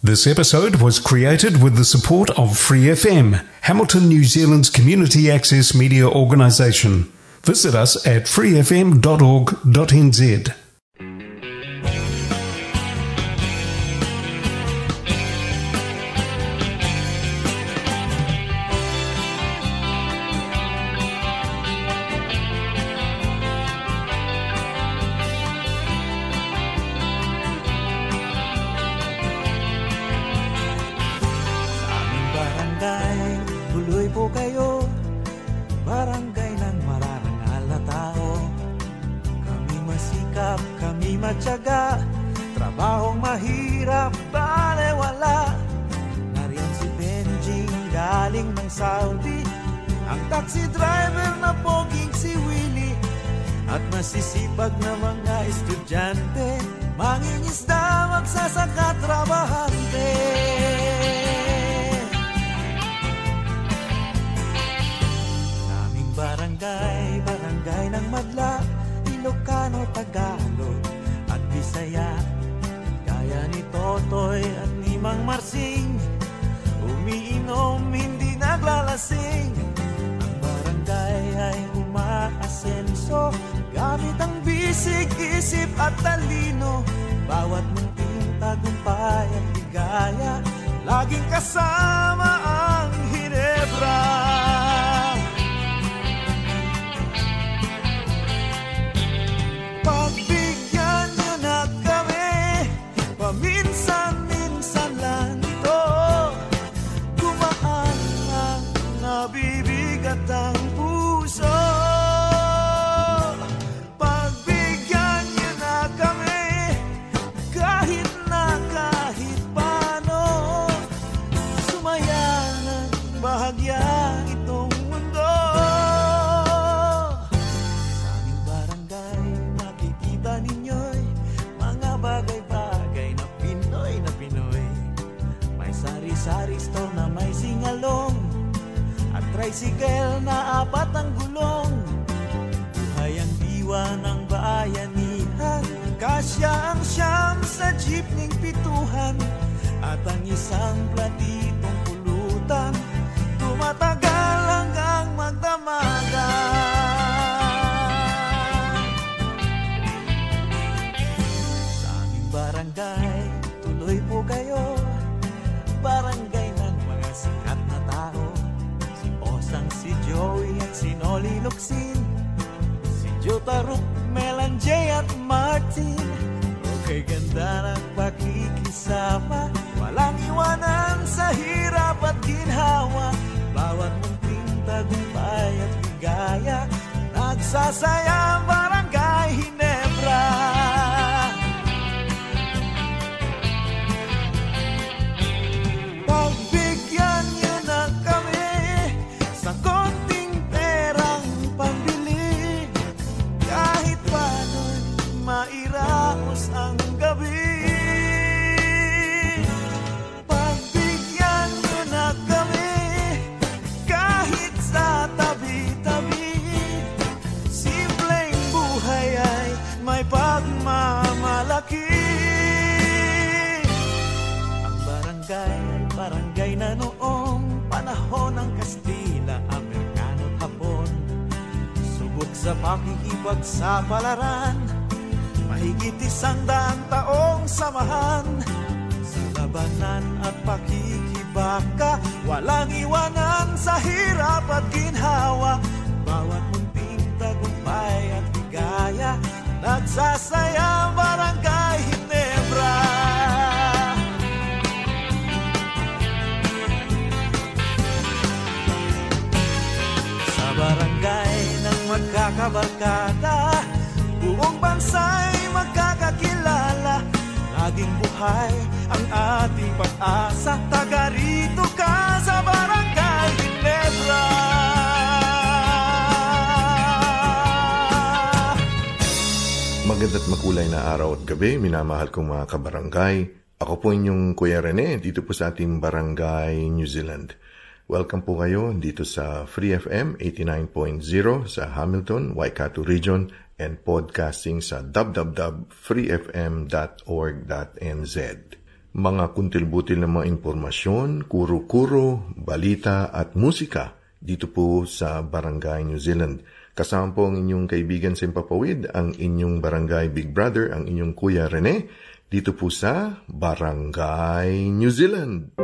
This episode was created with the support of Free FM, Hamilton, New Zealand's community access media organisation. Visit us at freefm.org.nz. Trabahong mahirap, balewala. Nariyan si Benjing galing ng Saudi, ang taxi driver na poging si Willie, at masisipag na mga estudyante, mangingisda, magsasaka, trabahante. Naming barangay, barangay ng Madla, Ilocano, Tagalog at Bisaya. Gaya ni Totoy at ni Mang Marsing, umiinom, hindi naglalasing. Ang barangay ay umaasenso gamit ang bisig, isip at talino. Bawat munting tagumpay at ligaya, laging kasama ang Ginebra. Pagbigyan nyo na kami, paminsan-minsan lang ito. Gumaan ang nabibigat ang puso. Pagbigyan nyo na kami, kahit paano. Sumaya ng bahagya itong mundo. Sa aming barangay, makikita ninyo'y mga bagay-bagay na Pinoy. May sari-sari store na may singalong, at tricycle na 4 ang gulong. Buhay ang diwa ng bayanihan, kasya ang siyam sa jeepning 7, at ang isang platitong pulutan, tumatagal hanggang magdamagan. Sa aming barangay, tuloy po kayo, barangay ng mga sikat na tao. Si Osang, si Joey at si Noli Locsin, si Jotaruk, Melanjay at Martin. Okay, ganda ng pakikisama, walang iwanan sa hirap at ginhawa. Bawat munting tagumpay at ligaya, nagsasaya ang barangay Ginebra. Pagbigyan nyo na kami sa konting perang pambili, kahit paano'y mairaos ang gabi. Pagbigyan nyo na kami, kahit sa tabi-tabi, simpleng buhay ay may pagmamalaki. Ang barangay ay barangay na noong panahon ng Kastila, Amerikano at Hapon. Subok sa pakikipagsapalaran, mahigit 100 taong samahan. Sa labanan at pakikibaka, walang iwanan sa hirap at ginhawa. Bawat munting tagumpay at ligaya, nagsasaya ang barangay Ginebra. Sa barangay ng magkakabarkada, buong bansa'y magkakakilala. Laging buhay ang ating pag-asa, taga rito ka sa barangay Ginebra. Maganda't makulay na araw at gabi, minamahal kong mga kabarangay. Ako po inyong Kuya Rene, dito po sa ating Barangay New Zealand. Welcome po kayo dito sa Free FM 89.0 sa Hamilton, Waikato Region, and podcasting sa www.freefm.org.nz. mga kuntil-butil na mga impormasyon, kuro-kuro, balita at musika dito po sa Barangay New Zealand. Kasama po ang inyong kaibigan sa Himpapawid, ang inyong Barangay Big Brother, ang inyong Kuya Rene, dito po sa Barangay New Zealand.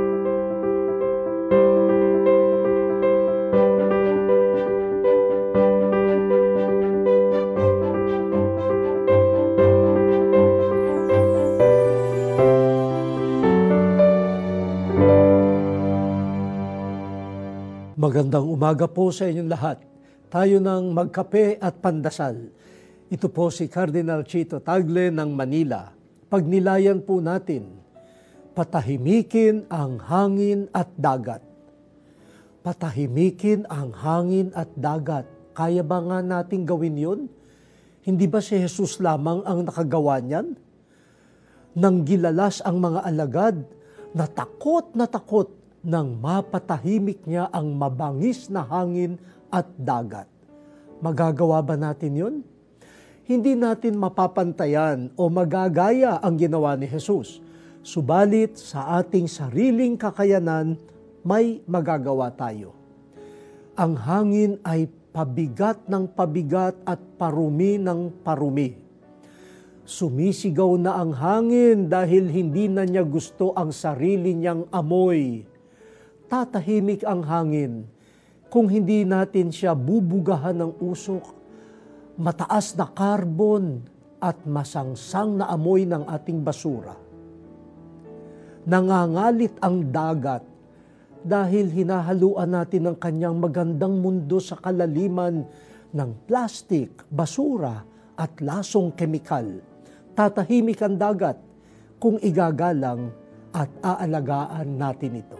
Magandang umaga po sa inyong lahat. Tayo nang magkape at pandasal. Ito po si Cardinal Chito Tagle ng Manila. Pagnilayan po natin, patahimikin ang hangin at dagat. Patahimikin ang hangin at dagat. Kaya ba nga nating gawin yun? Hindi ba si Jesus lamang ang nakagawa niyan? Nang gilalas ang mga alagad, natakot nang mapatahimik niya ang mabangis na hangin at dagat. Magagawa ba natin yun? Hindi natin mapapantayan o magagaya ang ginawa ni Jesus. Subalit sa ating sariling kakayanan, may magagawa tayo. Ang hangin ay pabigat ng pabigat at parumi ng parumi. Sumisigaw na ang hangin dahil hindi na niya gusto ang sarili niyang amoy. Tatahimik ang hangin kung hindi natin siya bubugahan ng usok, mataas na karbon at masangsang na amoy ng ating basura. Nangangalit ang dagat dahil hinahaluan natin ang kanyang magandang mundo sa kalaliman ng plastik, basura at lasong kemikal. Tatahimik ang dagat kung igagalang at aalagaan natin ito.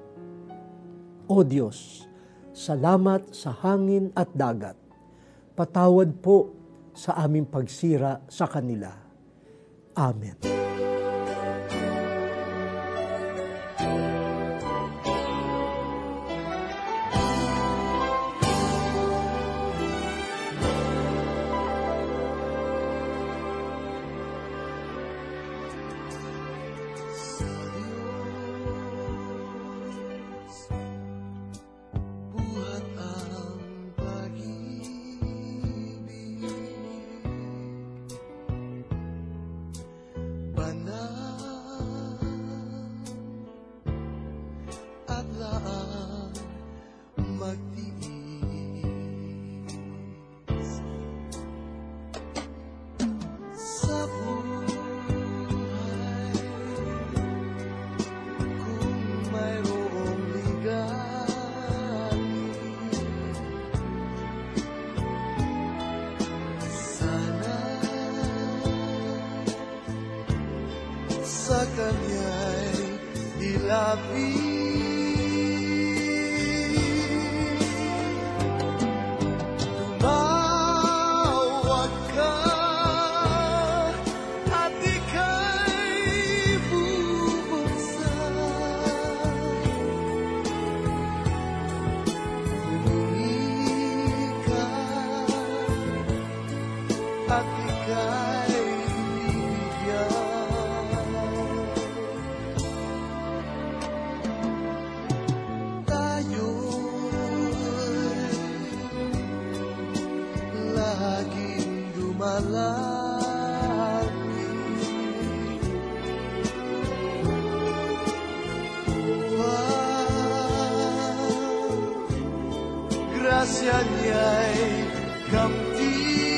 O Diyos, salamat sa hangin at dagat. Patawad po sa aming pagsira sa kanila. Amen. Sa kanya'y ilapit. Tumawag ka at ika'y bubuksan. Humingi ka at ika'y bibigyan. Grasya niya'y kamti.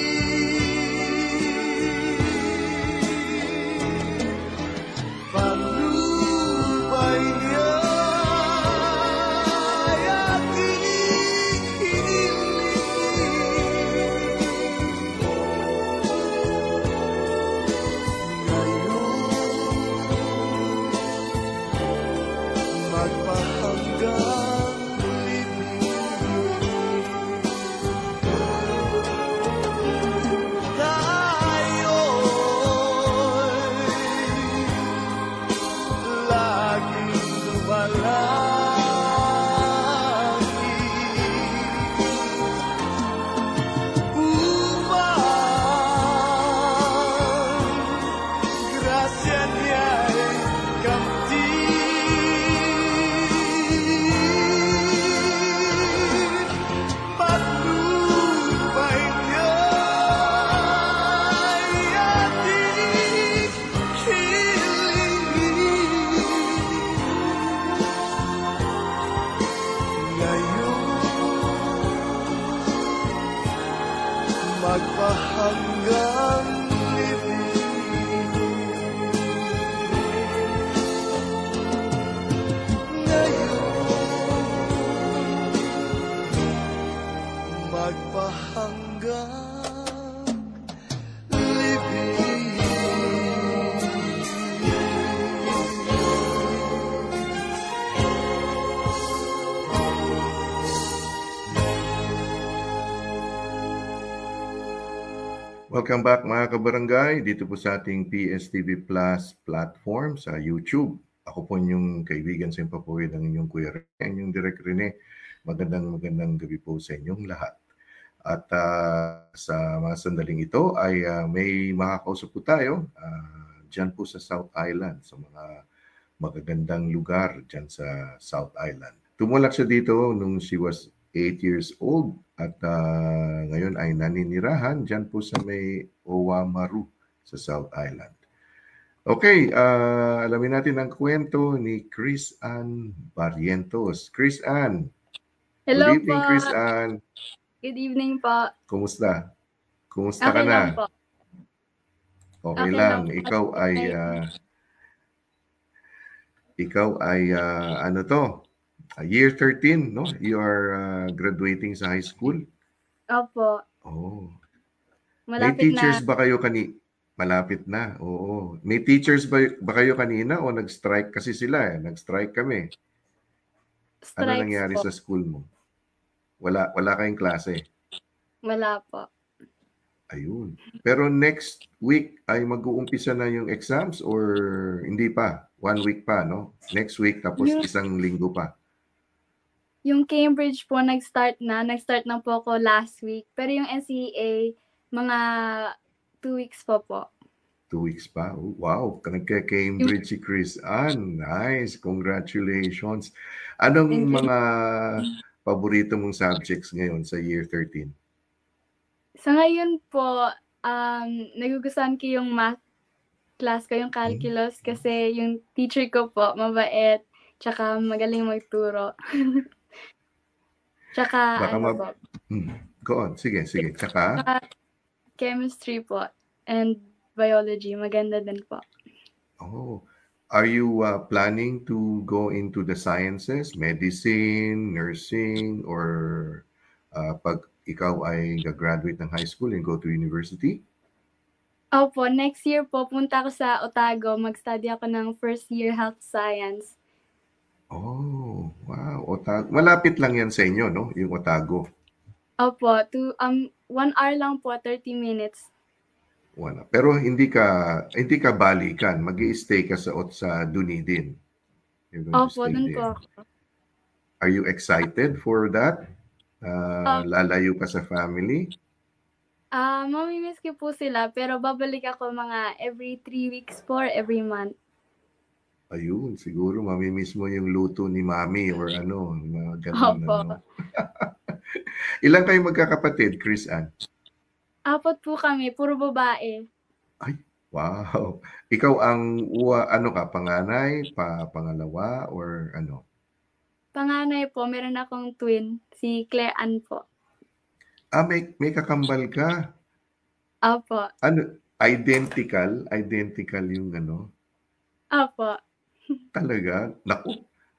Panubay niya'y ating hiniling. Ngayon magpahanggang grasya niya'y Welcome back mga kabarangay dito po sa ating PSTV Plus platform sa YouTube. Ako po yung kaibigan sa papuwi ng inyong Kuya Rene, inyong Direk Rene. Magandang gabi po sa inyong lahat. At sa mga sandaling ito ay may makakausap po tayo dyan po sa South Island, sa mga magagandang lugar dyan sa South Island. Tumulak siya dito nung she was 8 years old at ngayon ay naninirahan dyan po sa may Oamaru sa South Island. Okay, alamin natin ang kwento ni Chris Ann Barrientos. Chris Ann. Hello Good evening, po. Chris Ann. Good evening po. Kumusta? Kumusta Okay ka na? lang po. Okay Okay lang. lang po. Ikaw ay ano to? Year 13, no? You are graduating sa high school? Opo. Oh. May Malapit teachers na. ba kayo Malapit na, oo. May teachers ba kayo kanina o nag-strike kasi sila eh? Nag-strike kami. Ano Strikes nangyari po. sa school mo? Wala kayong klase? Wala po. Ayun. Pero next week ay mag-uumpisa na yung exams or hindi pa? 1 week pa, no? Next week tapos isang linggo pa. Yung Cambridge po nag-start na po ako last week. Pero yung NCEA, mga 2 weeks po. 2 weeks pa? Oh, wow, nagka-Cambridge si Chris Ann. Nice, congratulations. Anong Thank you. mga paborito mong subjects ngayon sa year 13? Sa ngayon po, nagugustuhan ko yung math class ko, yung calculus, kasi yung teacher ko po, mabait, tsaka magaling magturo. Tsaka Baka po. Go on, sige. Tsaka? Chemistry po and biology, maganda din po. Oh, are you planning to go into the sciences, medicine, nursing, or pag ikaw ay graduate ng high school and go to university? Opo, next year po, punta ako sa Otago. Mag-study ako ng first year health science. Oh, wow. Otago. Malapit lang yan sa inyo, no? Yung Otago. Opo, 1 hour lang po, 30 minutes. Wala. Pero hindi ka balikan. Mag-i-stay ka sa Dunedin. Opo, dun po ako. Are you excited for that? Lalayo ka sa family? Mamimiss ko po sila, pero babalik ako mga every 3 weeks po or every month. Ayun, siguro mamimiss mo yung luto ni Mami or ano, mga ganun. Opo. Ano. Ilan kayo magkakapatid, Chris Ann? 4 po kami, puro babae. Ay, wow. Ikaw ang panganay, pangalawa, or ano? Panganay po, meron akong twin, si Claire Ann po. May kakambal ka? Opo. Ano, identical yung ano? Opo. Talaga? Naku.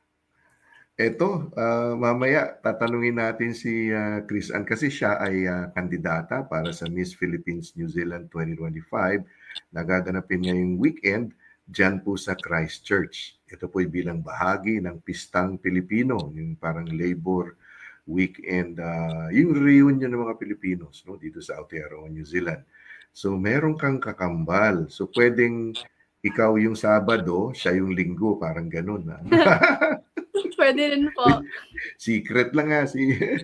Eto, mamaya tatanungin natin si Chris Ann kasi siya ay kandidata para sa Miss Philippines New Zealand 2025. Nagaganapin ngayong weekend dyan po sa Christchurch. Ito po ay bilang bahagi ng Pistang Pilipino, yung parang labor weekend, yung reunion ng mga Pilipinos, no, dito sa Aotearoa, New Zealand. So meron kang kakambal. So pwedeng ikaw yung Sabado, siya yung Linggo, parang ganun. Pwede rin po. Secret lang nga.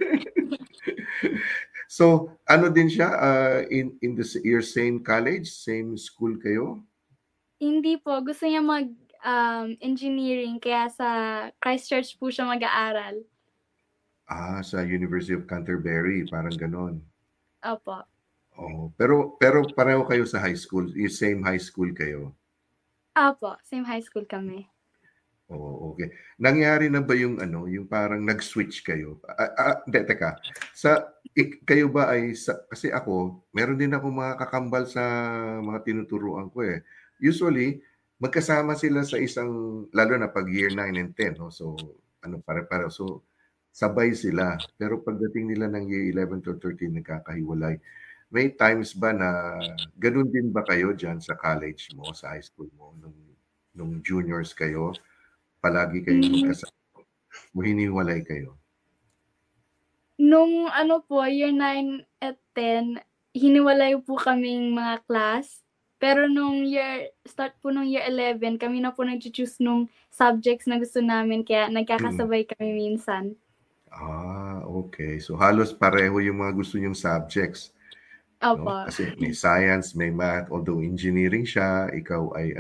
So, ano din siya? In your same college? Same school kayo? Hindi po. Gusto niya mag-engineering, kaya sa Christchurch po siya mag-aaral. Sa University of Canterbury, parang ganon. Opo. Oh, pero pareho kayo sa high school? Same high school kayo? Opo, same high school kami. Oh, okay. Nangyari na ba yung yung parang nag-switch kayo? Hindi, teka. Kayo ba kasi ako, meron din ako mga kakambal sa mga tinuturuan ko eh. Usually, magkasama sila sa isang, lalo na pag year 9 and 10, no? So, pare-pareho. So, sabay sila. Pero pagdating nila ng year 11 to 13, nagkakahiwalay. May times ba na ganun din ba kayo dyan sa college mo, sa high school mo, nung juniors kayo? Palagi kayong magkasama o hiniwalay kayo? Nung po, year 9 at 10, hiniwalay po kaming mga class. Pero start po nung year 11, kami na po nag-choose nung subjects na gusto namin, kaya Mm. nagkakasabay kami minsan. Okay. So halos pareho yung mga gusto niyong subjects, Opo. no? Kasi may science, may math, although engineering siya, ikaw ay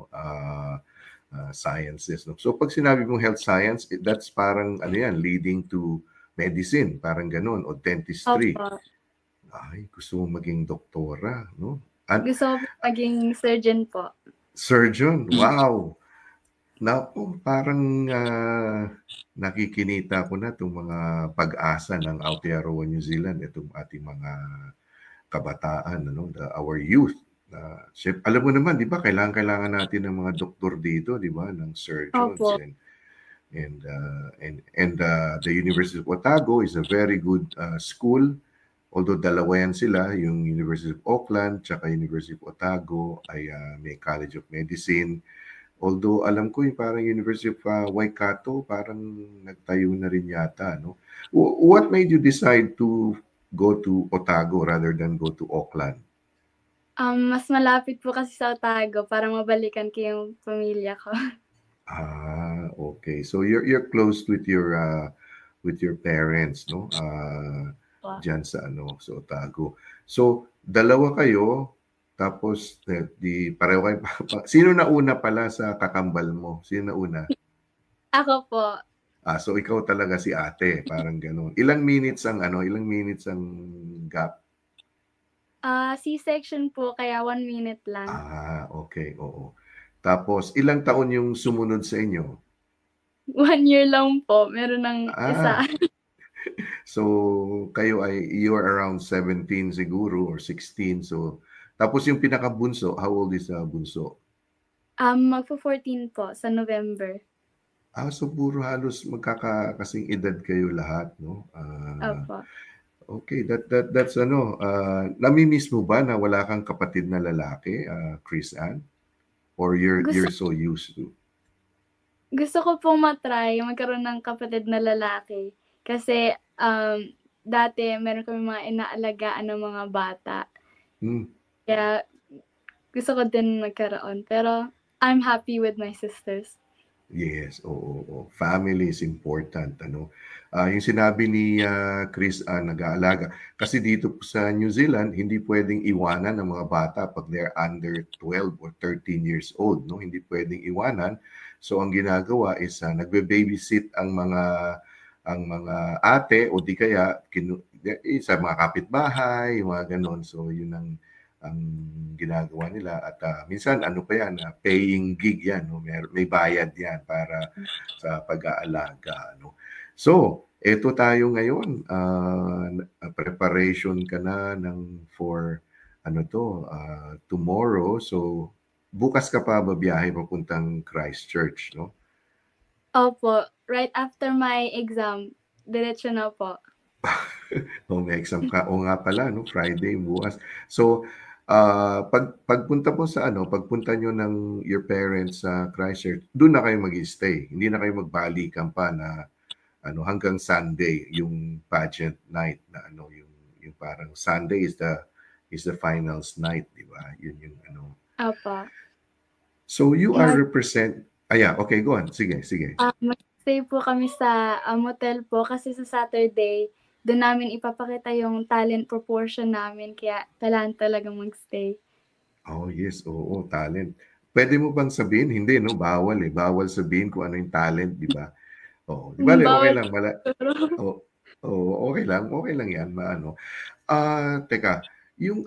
sciences, no? So pag sinabi mong health science, that's parang ano yan, leading to medicine, parang ganun, o dentistry. Opo. Ay, gusto mo maging doktora, no? Gusto ko po maging surgeon po. Surgeon, wow! Naku, parang nakikinita ko na itong mga pag-asa ng Aotearoa, New Zealand, itong ating mga kabataan, our youth. Alam mo naman, di ba, kailangan natin ng mga doktor dito, di ba, ng surgeons. Opo. And the University of Otago is a very good school. Although dalawa yan sila, yung University of Auckland tsaka University of Otago ay may College of Medicine. Although alam ko yung parang University of Waikato, parang nagtayo na rin yata, no? What made you decide to go to Otago rather than go to Auckland? Mas malapit po kasi sa Otago para mabalikan ko yung pamilya ko. Okay. So you're close with your parents, no? Diyan sa sa Otago. So dalawa kayo, tapos di pareho kayo. Sino na una pala sa kakambal mo? Sino na una? Ako po. So ikaw talaga si ate, parang gano'n. Ilang minutes ang gap? C-section po, kaya 1 minute lang. Okay, oo. Tapos ilang taon yung sumunod sa inyo? 1 year lang po, meron ng isa. So kayo you're around 17 siguro or 16. So tapos yung pinakabunso, how old is bunso? Magpo-14 po sa November. So puro halos magkakasing edad kayo lahat, no? Opo. Okay, that's nami-miss mo ba na wala kang kapatid na lalaki, Chris Ann? Or you're so used to? Gusto ko pong matry magkaroon ng kapatid na lalaki. Kasi dati meron kami mga inaalagaan ng mga bata. Kaya gusto ko din magkaroon. Pero I'm happy with my sisters. Yes, oo. Family is important, ano. Yung sinabi ni Chris, nag-aalaga. Kasi dito sa New Zealand, hindi pwedeng iwanan ng mga bata pag they're under 12 or 13 years old, no? Hindi pwedeng iwanan. So ang ginagawa is nagbe-babysit ang mga ate o di kaya sa mga kapitbahay, yung mga ganon. So yun ang ginagawa nila at minsan ano pa yan, paying gig yan, no? May bayad yan para sa pag-aalaga, no? So eto tayo ngayon, preparation ka na for tomorrow. So bukas ka pa babiyahe papuntang Christchurch, no? Opo, right after my exam, diretso na po. May exam ka. O nga pala, no? Friday bukas. So pagpunta nyo ng your parents sa Christchurch, doon na kayo mag-stay. Hindi na kayo magbalikan pa na hanggang Sunday yung pageant night na yung parang Sunday is the finals night, di ba? Yun yung Opo. So you are okay, go on. Sige. Mag-stay po kami sa motel po kasi sa Saturday doon namin ipapakita yung talent proportion namin, kaya kailangan talaga mag-stay. Oh, yes. Oo, talent. Pwede mo bang sabihin? Hindi, no? Bawal eh. Bawal sabihin kung ano yung talent, di ba? Oo. Di ba, okay lang. Okay lang. Okay lang yan. Teka, yung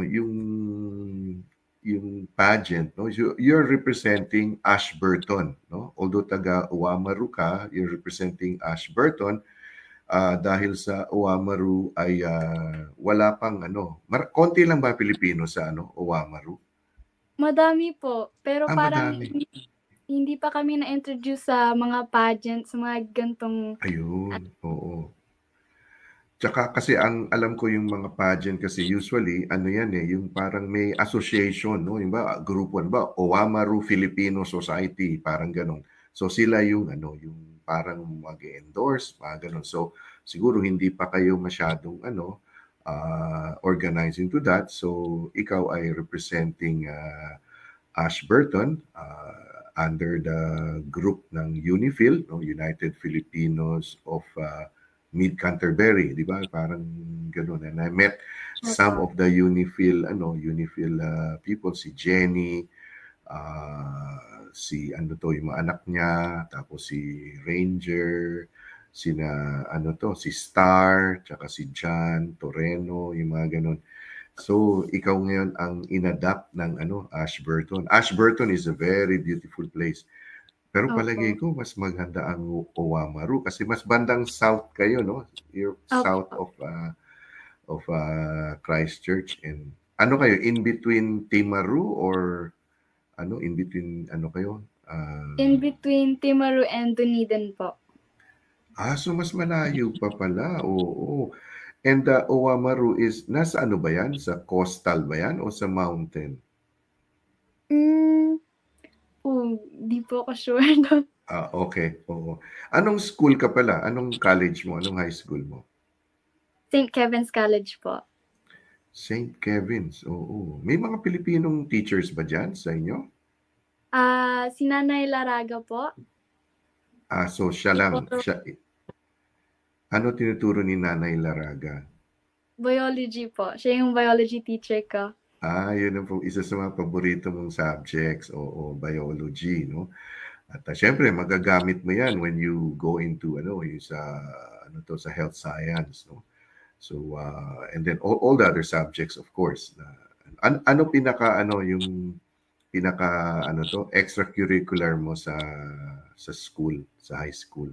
pageant, no? You're representing Ashburton, no? Although taga Oamaru ka, you're representing Ashburton. Dahil sa Oamaru ay wala pang konti lang ba Pilipino sa Oamaru? Madami po, pero parang madami. hindi pa kami na-introduce sa mga pageant, sa mga gantong... Ayun, oo. Tsaka kasi ang alam ko yung mga pageant kasi usually yung parang may association, no? Yung ba grupo Oamaru Filipino Society, parang ganun. So sila yung yung parang mag-endorse, mga ganun. So siguro hindi pa kayo masyadong organizing to that. So ikaw ay representing Ashburton under the group ng UNIFIL, no? United Filipinos of Mid Canterbury, di ba? Parang gano'n. And I met some of the UNIFIL people, si Jenny, si ano to, yung mga anak niya, tapos si Ranger, si Star, tsaka si John Toreno, yung mga ganun. So, ikaw ngayon ang inadapt ng Ashburton. Ashburton is a very beautiful place. Pero palagay ko, mas maganda ang Oamaru kasi mas bandang south kayo, no? You're south of Christchurch. And ano kayo, in between Timaru or in between kayo? In between Timaru and Dunedin po. So mas malayo pa pala. Oo. And Oamaru is, nasa ano ba yan? Sa coastal ba yan o sa mountain? Di po ako sure doon. Okay. Oo. Anong school ka pala? Anong college mo? Anong high school mo? St. Kevin's College po. St. Kevin's, oo. May mga Pilipinong teachers ba dyan sa inyo? Si Nanay Laraga po. So siya lang. Ano tinuturo ni Nanay Laraga? Biology po. Siya yung biology teacher ko. Yun ang isa sa mga paborito mong subjects. Oo, biology, no? At syempre, magagamit mo yan when you go into sa health science, no? So, and then all the other subjects, of course. Ano extracurricular mo sa school, sa high school?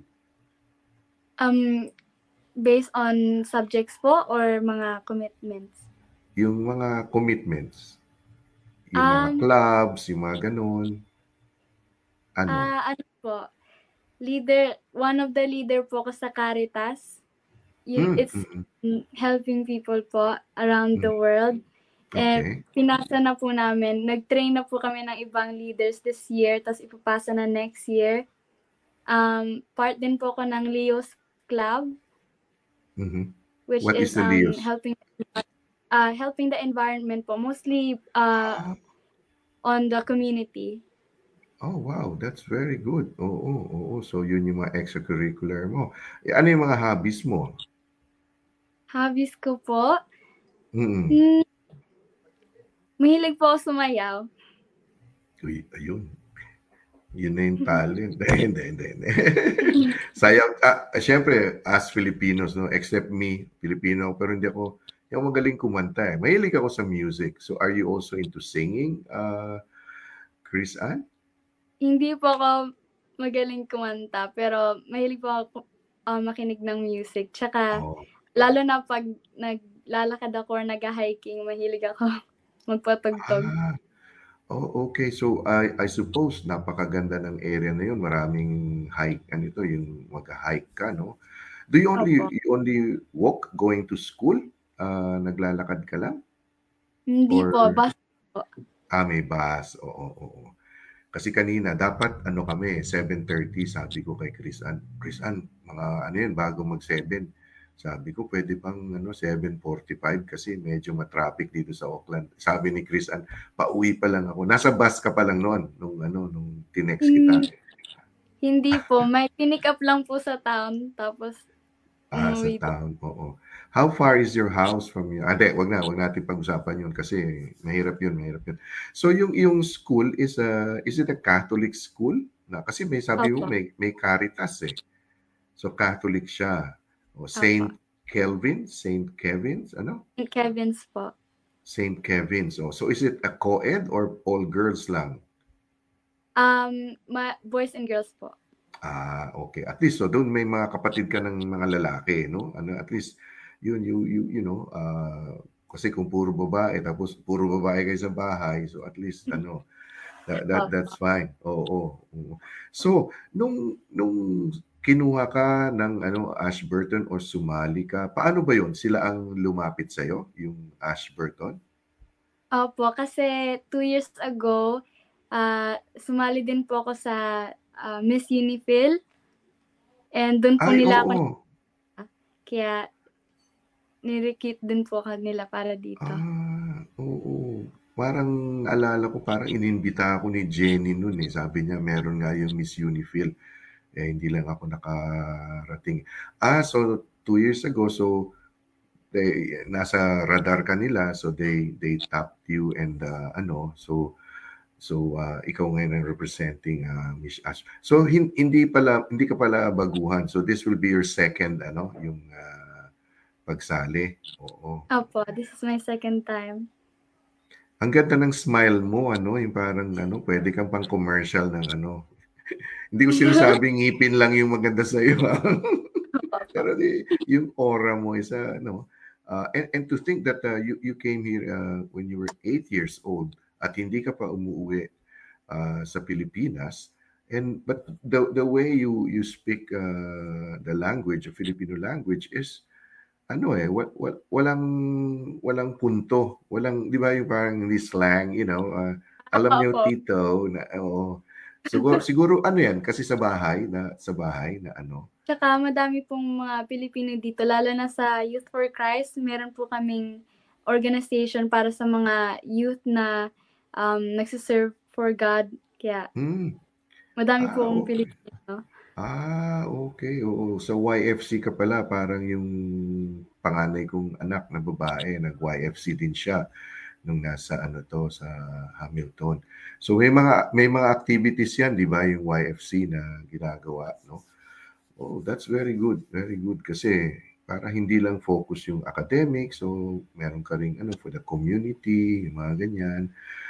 Based on subjects po or mga commitments? Yung mga commitments. Yung mga clubs, yung mga ganun. Ano? Ano po? One of the leader po ko sa Caritas. It's helping people po around the world. And pinasa na po namin. Nag-train na po kami ng ibang leaders this year, tapos ipapasa na next year. Part din po ko ng Leo's Club. Which What is the Leo's? helping the environment po, mostly on the community. Oh, wow. That's very good. Oo. So, yun yung mga extracurricular mo. Ano yung mga hobbies mo? Hobbies ko po? Mahilig po ako sumayaw. Uy, ayun. Yun na yung talent. Hindi. Sayaw. Siyempre, as Filipinos, no? Except me, Filipino, pero hindi ako magaling kumanta. Mahilig ako sa music. So, are you also into singing, Chris Ann? Hindi po ako magaling kumanta, pero mahilig po ako makinig ng music. Tsaka, lalo na pag naglalakad ako or nag-hiking, mahilig ako magpatugtog. Okay. So, I suppose napakaganda ng area na yun. Maraming hike. Yung mag-hike ka, no? Do you only walk going to school? Naglalakad ka lang? Hindi po, bus po. May bus. Oo. Kasi kanina, dapat kami, 7:30, sabi ko kay Chris Ann, mga bago mag-7. Sabi ko, pwede pang 7:45 kasi medyo matraffic dito sa Auckland. Sabi ni Chris Ann, pauwi pa lang ako. Nasa bus ka pa lang noon, nung tinext kita. Hindi po, may pinick up lang po sa town, tapos sa town, oo. How far is your house from you? Wag natin pag-usapan yun kasi mahirap yun. So yung school is it a Catholic school? Kasi may sabi mo may Caritas eh. So Catholic siya. St. Kevin's, ano? St. Kevin's po. St. Kevin's. So is it a co-ed or all girls lang? Boys and girls po. Okay. At least, so doon may mga kapatid ka ng mga lalaki, no? At least, you know, kasi kung puro babae, tapos puro babae kayo sa bahay, so at least, that's fine. Oo. So, nung kinuha ka ng Ashburton or sumali ka, paano ba yun? Sila ang lumapit sa'yo, yung Ashburton? Opo, kasi 2 years ago, sumali din po ako sa Miss Unifil. And doon po nila ako. Kaya nirecruit din po kanila para dito. Oo. Parang alala ko, parang inimbita ako ni Jenny noon eh. Sabi niya meron nga yung Miss Unifil. Hindi lang ako nakarating. So 2 years ago, so nasa radar ka nila, so they tapped you and ikaw ngayon ang representing Miss Ash. So hindi ka pala baguhan. So this will be your second yung pagsali. Oo. Opo, this is my second time. Ang ganda ng smile mo, yung parang pwede kang pang commercial ng Hindi ko sinasabing ngipin lang yung maganda sa iyo. Pero yung aura mo is and to think that you came here when you were 8 years old at hindi ka pa umuwi sa Pilipinas, but the way you speak the language, the Filipino language is walang punto, di ba yung parang ni slang, alam niyo Opo. tito na siguro yan kasi sa bahay na Tsaka madami pong mga Pilipino dito, lalo na sa Youth for Christ. Meron po kaming organization para sa mga youth na nagsiserve for God. Kaya madami pong okay. Pilipino. Okay. Oo. Sa YFC ka pala, parang yung panganay kong anak na babae, nag-YFC din siya nung nasa sa Hamilton. So may mga activities yan, di ba, yung YFC na ginagawa, no? Oh, that's very good. Very good kasi para hindi lang focus yung academic, so meron ka ring for the community, yung mga ganyan.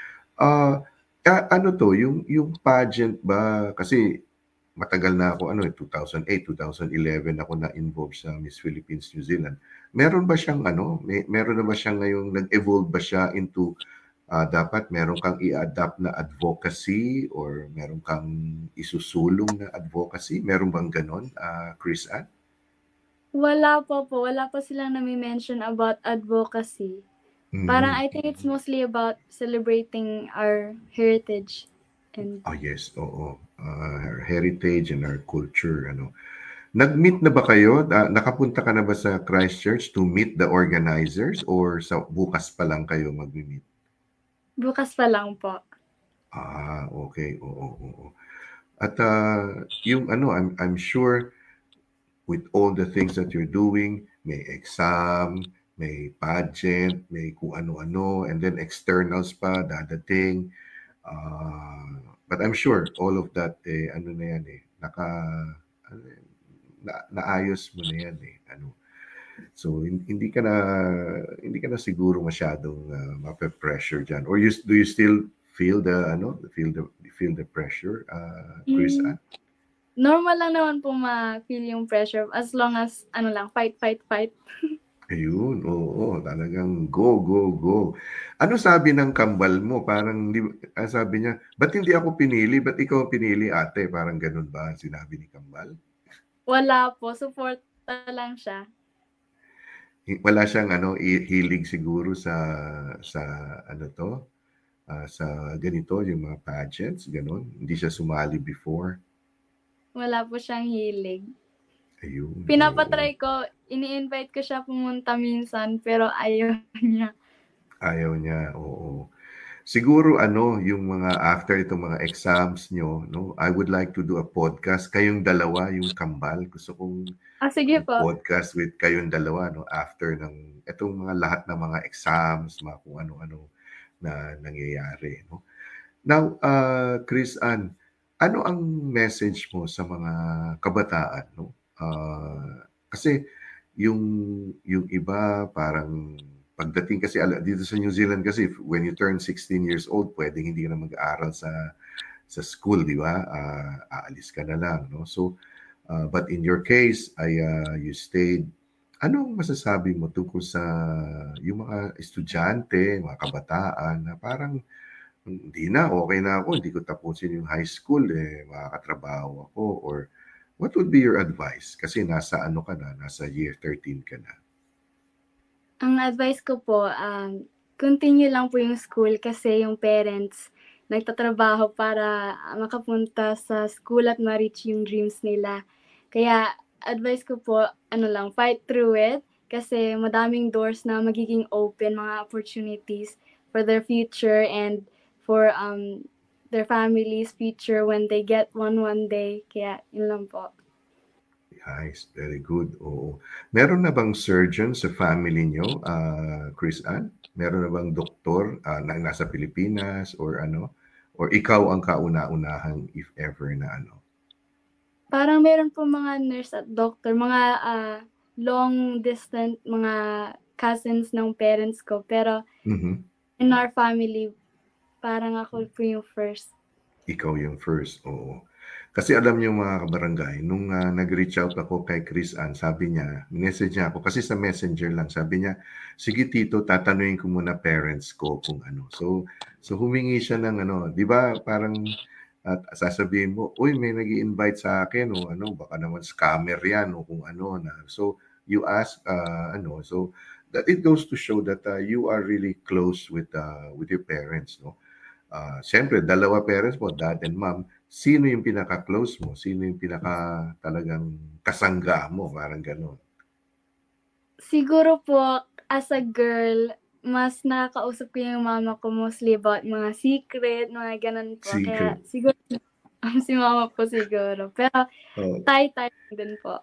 Yung pageant ba, kasi matagal na ako 2008, 2011 ako na-involved sa Miss Philippines New Zealand. Meron ba siyang meron na ba siyang ngayong nag-evolve ba siya into dapat meron kang i-adapt na advocacy or meron kang isusulong na advocacy? Meron bang ganon, Chris Ann? Wala po. Wala po silang nami-mention about advocacy. Parang I think it's mostly about celebrating our heritage. Yes, oo. Our heritage and our culture, Nag-meet na ba kayo? Nakapunta ka na ba sa Christchurch to meet the organizers or sa bukas pa lang kayo mag-meet? Bukas pa lang po. Okay. Oo. At yung I'm sure with all the things that you're doing, may exam, may pageant, may kung ano-ano, and then externals pa dadating. But I'm sure all of that na yan naayos mo na yan So hindi ka na siguro masyadong mape-pressure diyan. Or do you still feel the pressure, Chris Ann? Normal lang naman po ma-feel yung pressure as long as fight. Ayun, oo, talagang go. Ano sabi ng kambal mo? Parang sabi niya, ba't hindi ako pinili? Ba't ikaw pinili, ate? Parang ganun ba ang sinabi ni kambal? Wala po, support lang siya. Wala siyang hilig siguro sa sa ganito, yung mga pageants, ganun. Hindi siya sumali before. Wala po siyang hilig. Ayun. Pinapatry ko, ini-invite ko siya pumunta minsan, pero ayaw niya. Ayaw niya, oo. Siguro yung mga after itong mga exams nyo, no, I would like to do a podcast. Kayong dalawa, yung kambal. Gusto kong Sige po. podcast with kayong dalawa, no, after ng itong mga lahat ng mga exams, mga kung ano-ano na nangyayari, no. Now, Chris Ann, ano ang message mo sa mga kabataan, no? Kasi yung iba parang pagdating kasi dito sa New Zealand kasi when you turn 16 years old, pwedeng hindi ka na mag-aaral sa school, di ba? Aalis ka na lang, no? So, but in your case, you stayed. Anong masasabi mo tungkol sa yung mga estudyante, mga kabataan na parang hindi na, okay na ako, hindi ko tapusin yung high school, makakatrabaho ako, or what would be your advice? Kasi nasa nasa year 13 ka na. Ang advice ko po, continue lang po yung school kasi yung parents nagtatrabaho para makapunta sa school at ma-reach yung dreams nila. Kaya advice ko po, fight through it. kasi madaming doors na magiging open, mga opportunities for their future and for their family's future when they get one day. Kaya yun lang po. Nice, very good. Oo. Meron na bang surgeon sa family nyo, Chris Ann? Meron na bang doktor na nasa Pilipinas or ano? Or ikaw ang kauna-unahan if ever na ano? Parang meron po mga nurse at doctor, mga long distant, mga cousins ng parents ko. Pero Mhm. in our family, parang ako po yung first. Ikaw yung first, oo. Kasi alam niyo mga kabarangay, nung nag-reach out ako kay Chris Ann, sabi niya, message niya ako, kasi sa messenger lang, sabi niya, sige tito, tatanungin ko muna parents ko kung ano. So humingi siya ng ano, di ba parang at sasabihin mo, uy, may nag-i-invite sa akin o ano, baka naman scammer yan o kung ano na. So you ask, so that it goes to show that you are really close with your parents, no? Siyempre, dalawa parents mo, dad and mom, sino yung pinaka-close mo? Sino yung pinaka talagang kasangga mo? Parang gano'n. Siguro po, as a girl, mas nakakausap ko yung mama ko mostly about mga secret, mga ganun po. Kaya Secret. siguro si mama po siguro. Pero Oh, tay din po.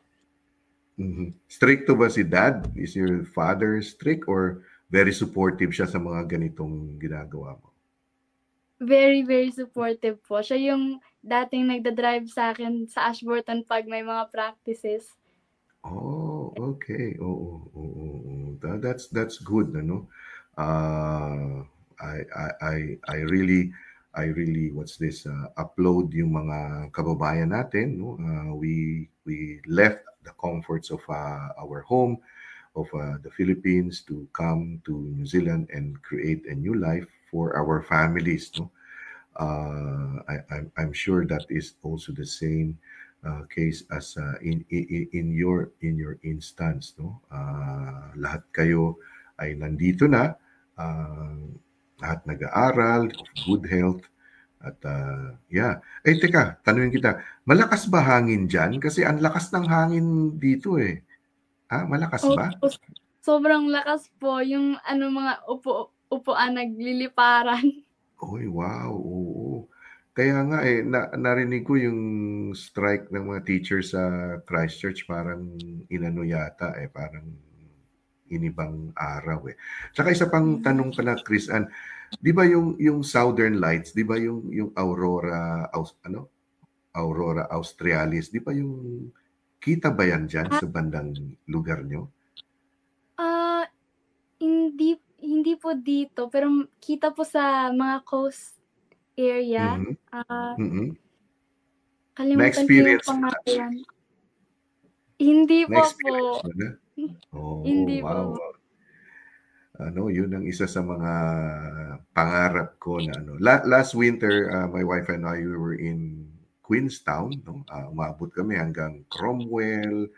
Stricto ba si dad? Is your father strict or very supportive siya sa mga ganitong ginagawa mo? Very, very supportive po. Siya yung dating nagdadrive sa akin sa Ashburton pag may mga practices. Oh, okay. Oo, oo, oo. That's good, ano? Uh, I really what's this upload yung mga kababayan natin, no? We left the comforts of our home of the Philippines to come to New Zealand and create a new life for our families, no? I'm sure that is also the same case as in your instance, no? Lahat kayo ay nandito na, lahat nag-aaral, of good health, at yeah. Teka, tanungin kita, malakas ba hangin dyan? Kasi ang lakas ng hangin dito eh. Malakas ba? Opo, sobrang lakas po. Yung mga upuan nagliliparan. Uy, wow, oo. Kaya nga narinig ko yung strike ng mga teachers sa Christchurch parang inano yata parang inibang araw eh. Tsaka isa pang tanong pala, Chris Ann, 'di ba yung Southern Lights, 'di ba yung Aurora Australis, 'di ba yung kita ba yan diyan sa bandang lugar nyo? Ah, hindi po dito, pero kita po sa mga coast area. Mhm. Mhm. Kalimutan ko yung Na-experience mo na? pangalan. Hindi pa po. Na-experience mo na? Oh, Hindi pa wow. po. Yun ang isa sa mga pangarap ko na ano. Last winter, my wife and I, we were in Queenstown, no? Umabot kami hanggang Cromwell,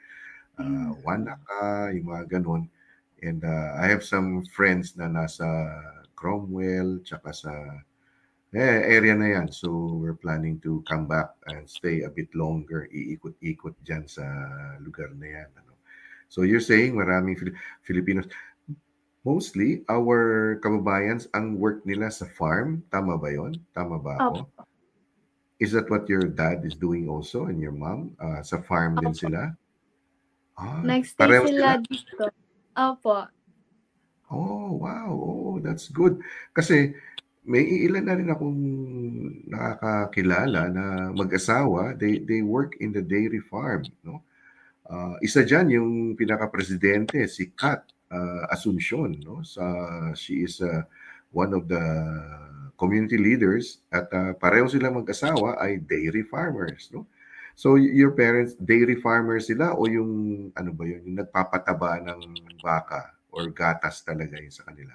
Wanaka, yung mga ganun. And I have some friends na nasa Cromwell, tsaka sa area na yan. So we're planning to come back and stay a bit longer, iikot-ikot dyan sa lugar na yan. Ano. So you're saying maraming Filipinos, mostly, our kababayans, ang work nila sa farm. Tama ba yon? Tama ba ako? Opo. Is that what your dad is doing also and your mom? Sa farm din Opo. sila? Nagstay Pareho sila sila? dito. Opo. Oh, wow. Oh, that's good. Kasi may ilan na rin akong nakakakilala na mag-asawa. They work in the dairy farm, no? Isa dyan yung pinaka-presidente, si Kat Asuncion. No? She is one of the community leaders at pareho sila mag-asawa ay dairy farmers. No? So your parents, dairy farmers sila o yung ano ba yun, yung nagpapataba ng baka or gatas talaga yun sa kanila?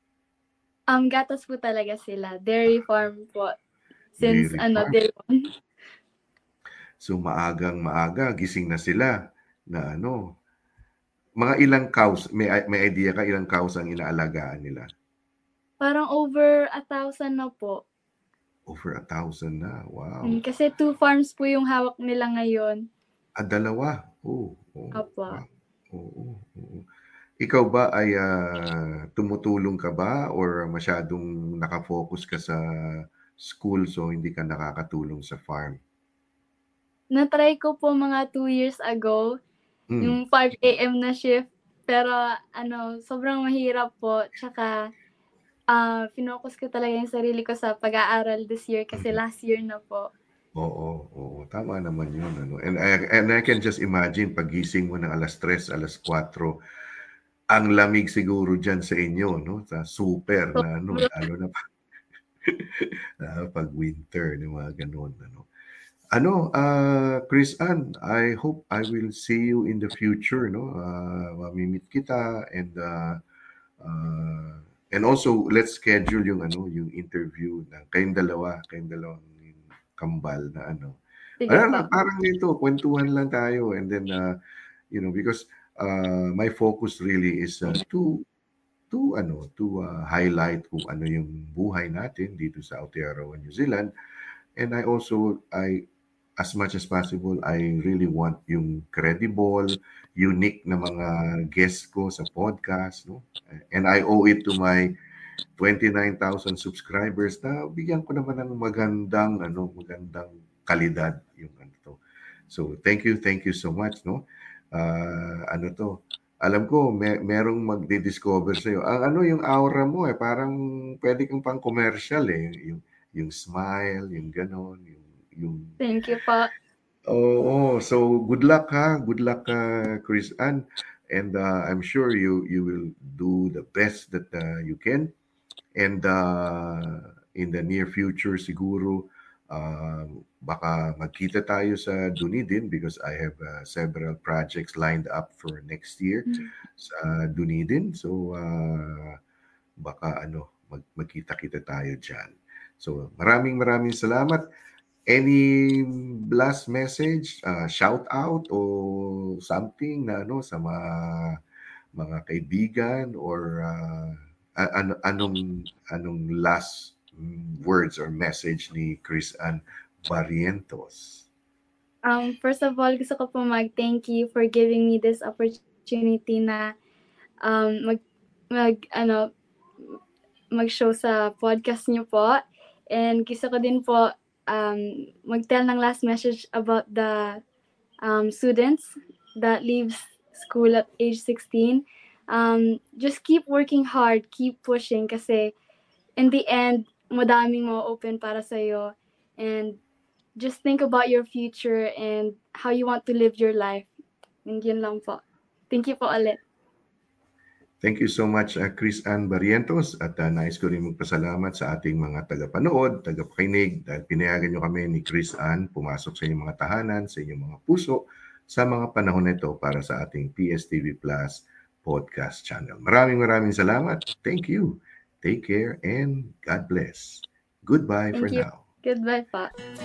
Gatas po talaga sila. Dairy farm po. Since Dairy farm. day one. So maagang-maaga, gising na sila na ano, mga ilang cows, may idea ka ilang cows ang inaalagaan nila? Parang over 1,000 na po. Over 1,000 na, wow. Kasi 2 farms po yung hawak nila ngayon. Dalawa? Oh, Opo. wow. Oo, oo. Ikaw ba ay tumutulong ka ba or masyadong nakafocus ka sa school so hindi ka nakakatulong sa farm? Na-try ko po mga 2 years ago, Hmm. yung 5 AM na shift. Pero sobrang mahirap po. Tsaka, finocus ko talaga yung sarili ko sa pag-aaral this year kasi last year na po. Oo. Tama naman yun. And I can just imagine, pagising mo ng 3:00, 4:00, ang lamig siguro dyan sa inyo, no? Sa super na lalo na pag winter, mga ganun. Chris Ann, I hope I will see you in the future, no? Mamimit kita and also let's schedule yung interview na kayong dalawang kambal na Sige po. parang ito, kwentuhan lang tayo and then because my focus really is to highlight kung ano yung buhay natin dito sa Aotearoa, New Zealand. And as much as possible, I really want yung credible, unique na mga guests ko sa podcast, no? And I owe it to my 29,000 subscribers na bigyan ko naman ng magandang kalidad yung to. So, thank you so much, no? Alam ko merong magdi-discover sa iyo. Yung aura mo parang pwede kang pang commercial yung smile, yung ganon, yung Thank you po. So good luck ha. Good luck Chris Ann. And I'm sure you will do the best that you can. And in the near future siguro baka magkita tayo sa Dunedin because I have several projects lined up for next year sa Dunedin. So baka magkita-kita tayo diyan. So maraming salamat. Any last message, shout out o something na sa mga kaibigan or anong last words or message ni Chris Ann Barrientos? First of all, gusto ko po mag-thank you for giving me this opportunity na mag-show sa podcast niyo po. And gusto ko din po mag-tell ng last message about the students that leaves school at age 16. Just keep working hard, keep pushing kasi in the end, madaming ma-open para sa'yo. And just think about your future and how you want to live your life. And yun lang po. Thank you po ulit. Thank you so much, Chris Ann Barrientos. At nais ko rin magpasalamat sa ating mga tagapanood, tagapakinig, dahil pinayagan nyo kami ni Chris Ann pumasok sa inyong mga tahanan, sa inyong mga puso, sa mga panahon na ito para sa ating PSTV Plus podcast channel. Maraming salamat. Thank you. Take care and God bless. Goodbye for now. Goodbye pa.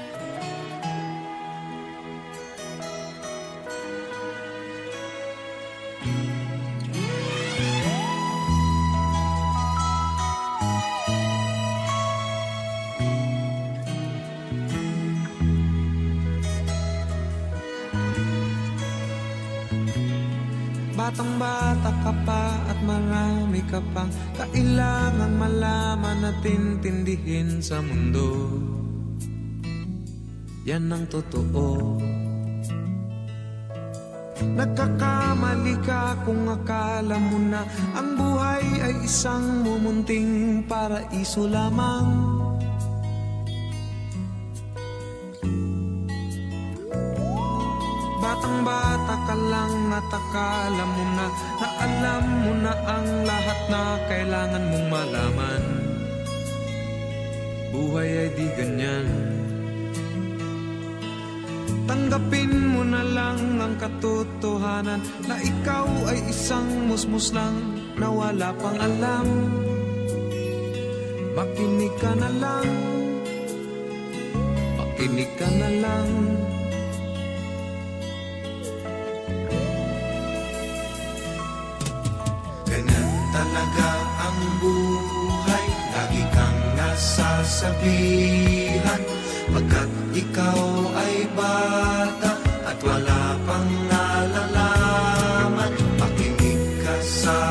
Batang-bata ka pa at marami ka pang kailangang malaman at intindihin sa mundo. Yan ang totoo. Nagkakamali ka kung akala mo na ang buhay ay isang mumunting paraiso lamang. Batang-bata ka lang at akala mo na alam mo na ang lahat na kailangan mong malaman. Buhay ay di ganyan. Tanggapin mo na lang ang katotohanan na ikaw ay isang musmus lang na wala pang alam. Makinig ka na lang. Makinig ka na lang. Talaga ang buhay, lagi kang nasasabihan, pagkat ikaw ay bata at wala pang nalalaman. Makinig ka sa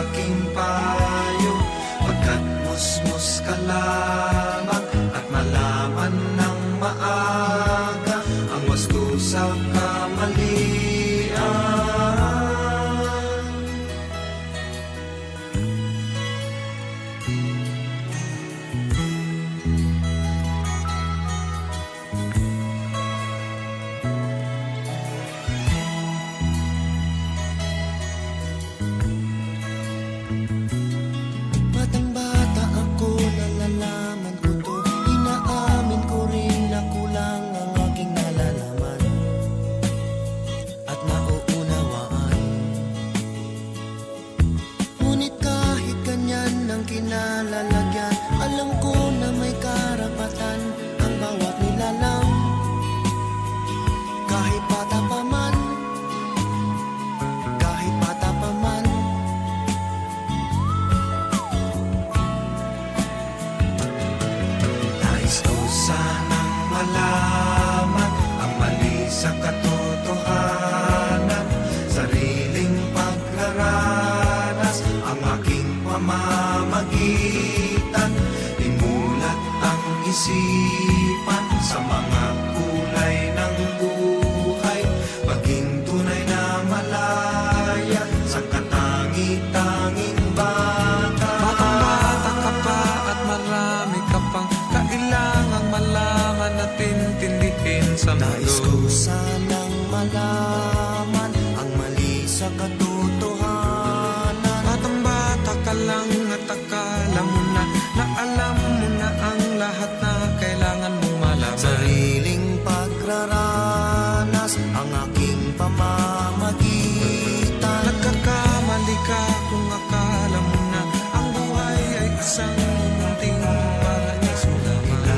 pamamagitan. Imulat ang isipan sa mga kulay ng buhay, maging tunay na malaya sa katangi-tanging bata. Bata ka pa at marami ka pang kailangang malaman at intindihin sa mundo. Nais ko sanang malaman ang mali sa katotohanan. Batang bata ka lang at akala mo na alam mo na ang lahat na kailangan mong malaman. Sariling pagraranas ang aking pamamagitan. Nagkakamali ka kung akala mo na ang buhay ay isang munting paraiso lamang.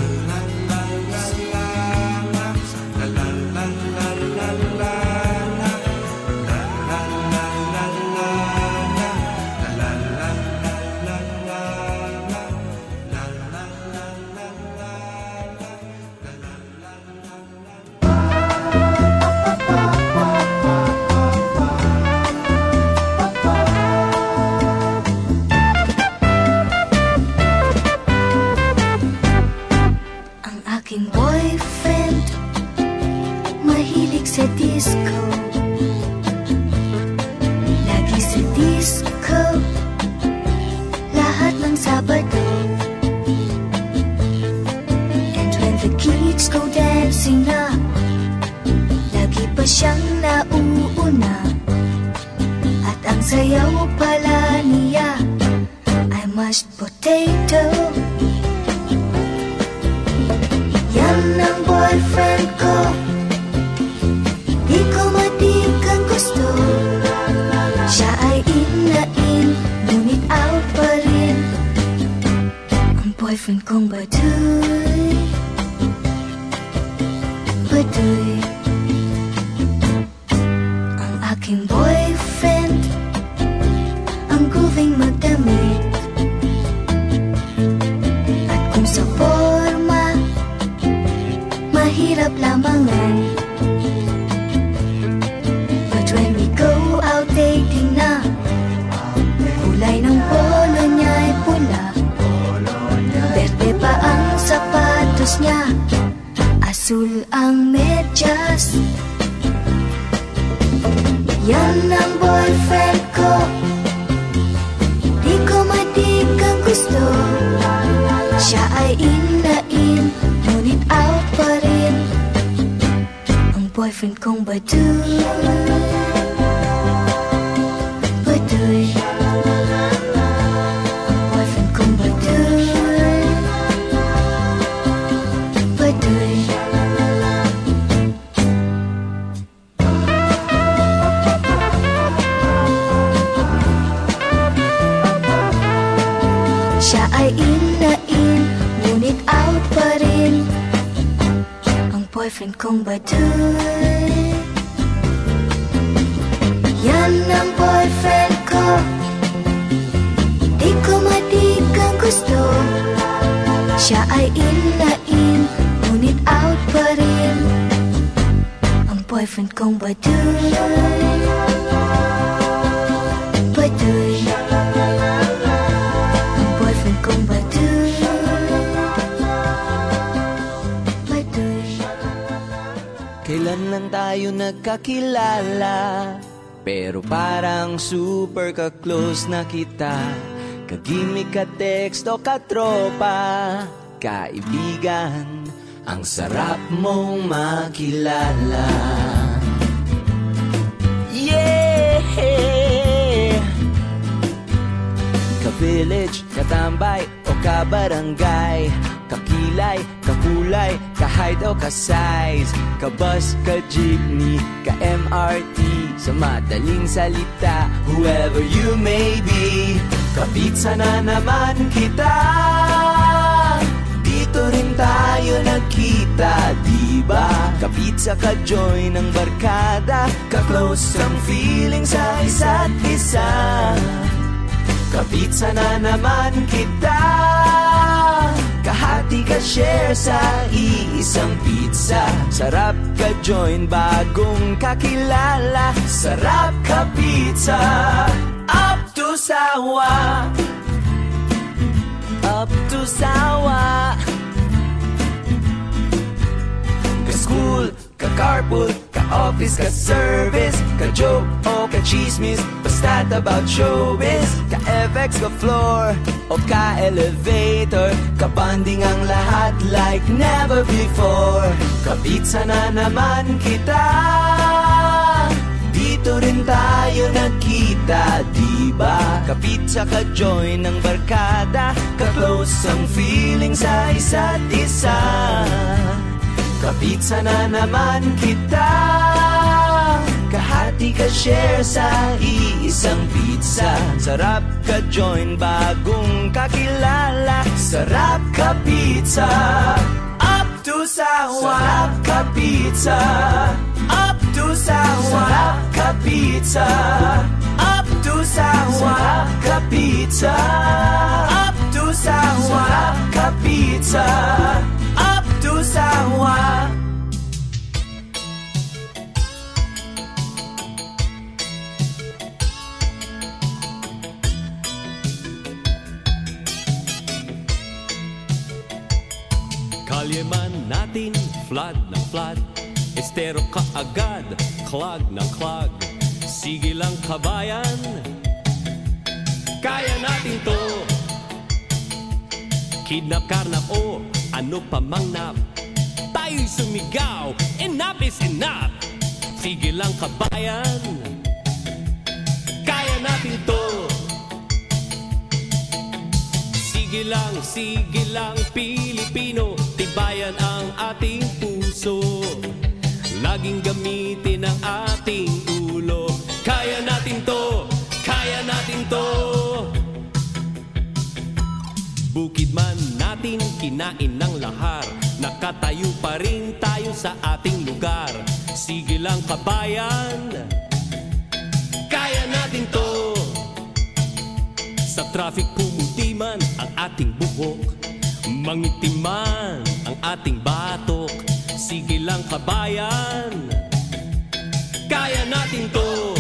Aking boyfriend, mahilig sa disco. Lagi sa disco, lahat ng Sabado. And when the kids go dancing na, lagi pa siyang nauuna. At ang sayaw pala niya ay mashed potato. Yan ang boyfriend ko, di ko matig ang gusto. Siya ay in na in, ngunit out pa rin ang boyfriend kong baduy. Baduy. Ang aking boyfriend, ang grooving magdamit. At kung sa forma mahirap lamangan, but when we go out dating na, kulay ng polo niya ay pula, berde pa ang sapatos niya, asul ang medyas. Yan ang boyfriend ko, di ko matig ang gusto. Siya ay in na in, ngunit out pa rin ang boyfriend kong baduy. Baduy. Ang boyfriend kong baduy. Baduy. Siya ay in na in, ngunit out pa rin ang boyfriend kong baduy. Yan ang boyfriend ko, di ko matig ang gusto. Siya ay in na in, ngunit out pa rin ang boyfriend kong baduy. Baduy. Ang boyfriend kong baduy. Baduy. Kailan lang tayo nagkakilala, pero parang super ka-close na kita. Kagimik ka teksto katropa, kaibigan, ang sarap mong makilala. Yeah! Ka-village, katambay o kabarangay, kakilay, kakulay, ka-height o ka-size, ka-bus, ka-jeepney, ka-MRT, sa madaling salita, whoever you may be, kapitsa na naman kita. Dito rin tayo nagkita, diba? Kapitsa ka-join ng barkada, ka-close ang feeling sa isa't isa. Kapitsa na naman kita, kahati ka share sa iisang pizza. Sarap ka join bagong kakilala, sarap ka pizza. Up to sawa, sawa. Ka-school, ka-carpool, ka-office, ka-service, ka-joke o ka-chismis, basta't about showbiz. Ka-FX, ka-floor o ka-elevator, ka-bonding ang lahat like never before. Ka-pizza na naman kita, dito rin tayo nagkita, diba? Ka-pizza, ka-join ng barkada, ka-close ang feeling sa isa't isa. Ka-pizza na naman kita, kahati ka-share sa iisang pizza. Sarap ka-join bagong kakilala, sarap ka-pizza, up to sawa. Sarap ka-pizza, up to sawa. Sarap ka-pizza, up to sawa. Sarap ka-pizza, up to sawa. Sarap ka-pizza, up to sawa. Kalye man natin, flood ng flood, estero ka agad, clog ng clog. Sige lang kabayan, kaya natin to. Kidnap, karnap o ano pa mang nap, tayo'y sumigaw, enough is enough. Sige lang kabayan, kaya natin to. Sige lang Pilipino, tibayan ang ating puso, laging gamitin ang ating ulo. Kaya natin to, kaya natin to. Bukid man natin kinain ng lahar, nakatayo pa rin tayo sa ating lugar. Sige lang kabayan, kaya natin to. Sa traffic pumuti man ang ating buhok, mangitim man ang ating batok. Sige lang kabayan, kaya natin to.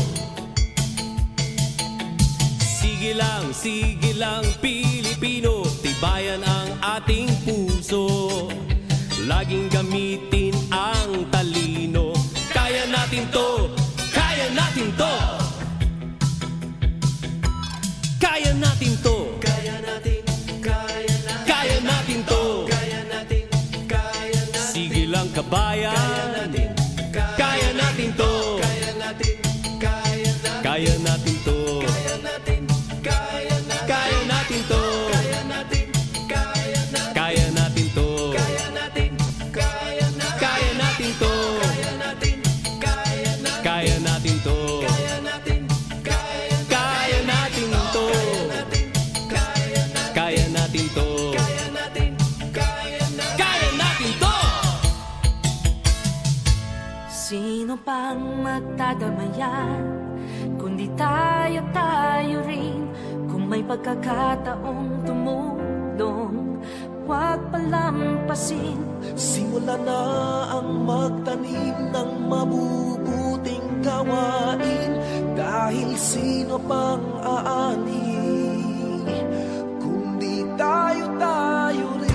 Sige lang Pilipino, tibayan ang ating puso, laging gamitin ang talino. Kaya natin to, kaya natin to. Kaya natin to, kaya natin, kaya natin to, kaya natin, kaya natin. Sige lang kabayan, kaya natin to, kaya natin, kaya natin to, kaya natin, kaya natin to, kaya natin, kaya natin to, kaya natin, kaya natin to, kaya natin, kaya natin to, kaya natin, kaya natin to, kaya natin to, kaya natin to. Sino pang magdadamayan, kundi tayo rin. Kung may pagkakataong tumulong, huwag palampasin. Simula na ang magtanim ng mabubuting gawain, dahil sino pang aani kundi tayo rin.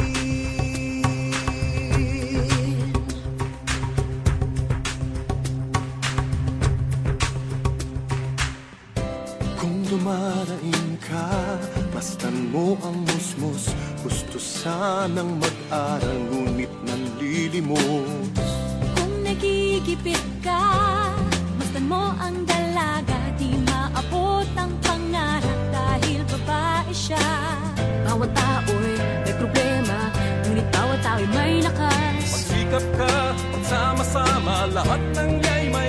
Kung dumaraing ka, mastan mo ang musmus. Gusto sanang mag-aral, ngunit nanlilimos. Kung nagigipit ka, mastan mo ang dalaga. Di maabot ang pangarap dahil babae siya. Bawat tao'y may problema, ngunit bawat tao'y may lakas. Magsikap ka, magsama-sama, lahat ng yay may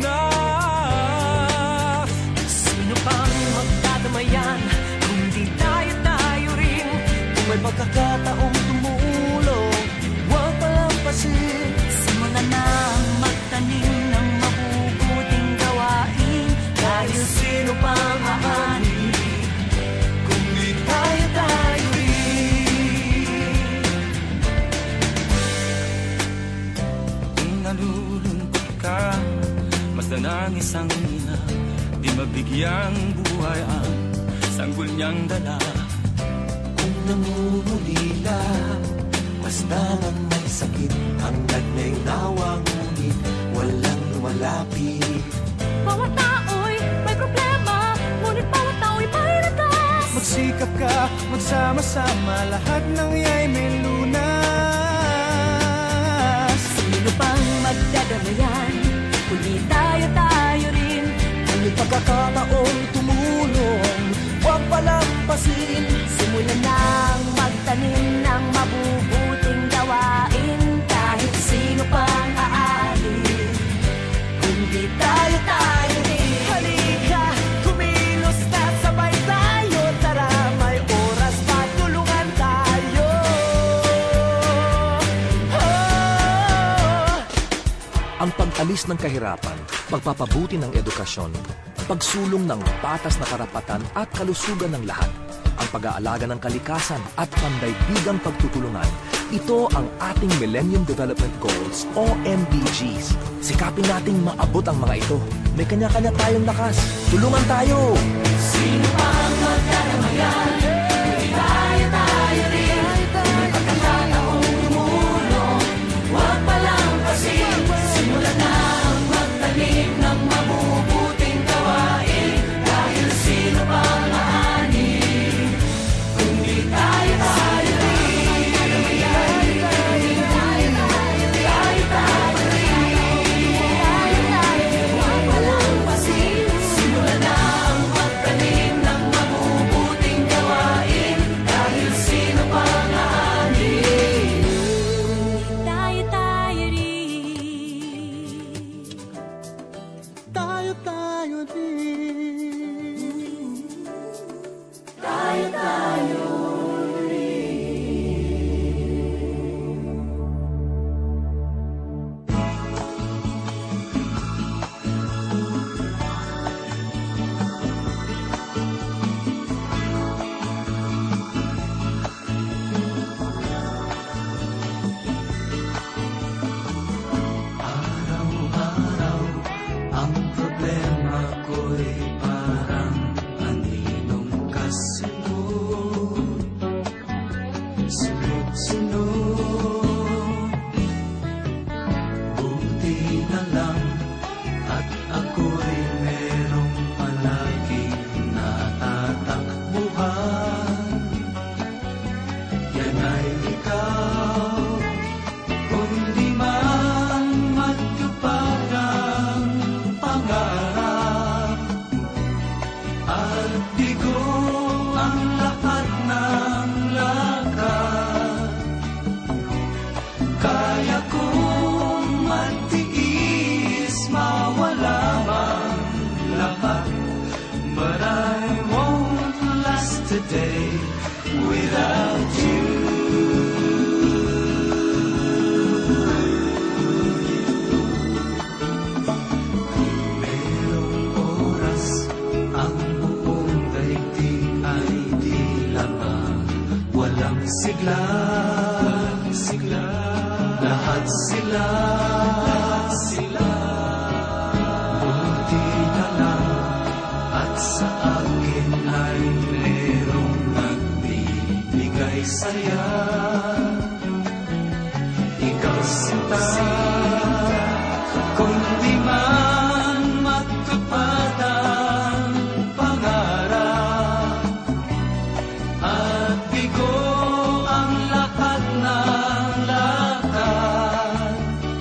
lunas. Sino pang magdadamayan, kundi tayo rin. Kung may pagkakataong tumulong, huwag palampasin. Simula na magtanim ng mabubuting gawain, dahil sino pang aani kundi tayo rin. Kung nalulungkot ka, masdan ang isang ina, di mabigyang buhay ang sanggol niyang dala. Kung namumulila. Basta nang may sakit, hanggang may nawa, ngunit walang lumalapit. Bawat tao'y may problema, ngunit bawat tao'y may lakas. Magsikap ka, magsama-sama, lahat ng iya'y may lunas. Sino pang magdadamayan, kundi tayo rin. May pagkakataong tumulong, huwag palampasin. Simulan nang magtanim ng mabubuting gawain. Kahit sino pang aalin, kundi tayo rin. Halika, kumilos na sabay tayo. Tara, may oras pa, tulungan tayo. Ang pag-alis ng kahirapan, pagpapabuti ng edukasyon, pagsulong ng patas na karapatan at kalusugan ng lahat, ang pag-aalaga ng kalikasan at pandaigdigang pagtutulungan. Ito ang ating Millennium Development Goals o MDGs. Sikapin nating maabot ang mga ito. May kanya-kanya tayong lakas. Tulungan tayo! Sino pang magdadamayan, kundi tayo rin. May pagkakataong tumulong, huwag palampasin. Simulan na ang magtanim ng mabubuting gawain. Dahil sino pang aanin, kundi tayo rin. Huwag palampasin. Simulan na ang magtanim ng mabubuting gawain. Dahil sino pang aanin, Tayo rin. Tayo araw-araw ang problema ko'y parang aninong kasunod. Sunod-sunod, buti na lang at ako'y merong palaging natatakbuhan. Yan ay ikaw, kung di man matupad ang pangarap at bigo ang lahat ng lakad. Kaya kong magtiis, mawala man lahat, but I won't last today without you. Merong oras ang buong daigdig ay di lamang walang sigla. Lahat sila buti na lang at sa akin ay merong nagbibigay saya. Ikaw sinta, kung di man matupad ang pangarap at bigo ang lahat ng lakad.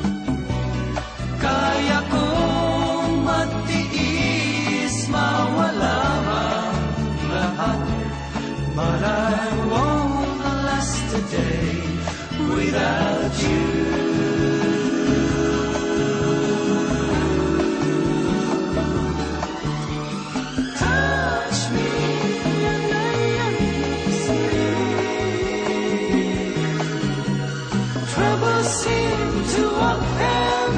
Kaya kong magtiis, mawala man lahat, but I won't last today without you. Touch me, troubles seem to walk and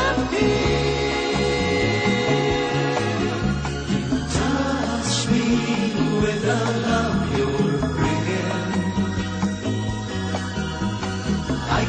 disappear. Touch me with the love you're bringing. I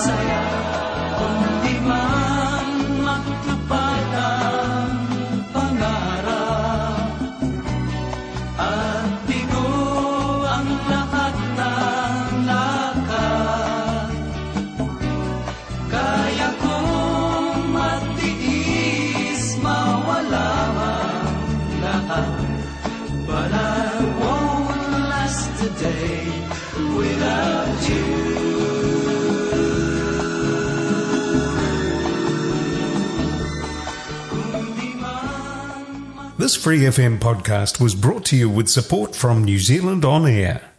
masaya kung di man matupad ang pangarap at bigo ang lahat ng lakad. Kaya kong matiis mawala man lahat, but I won't last today without you. This Free FM podcast was brought to you with support from New Zealand On Air.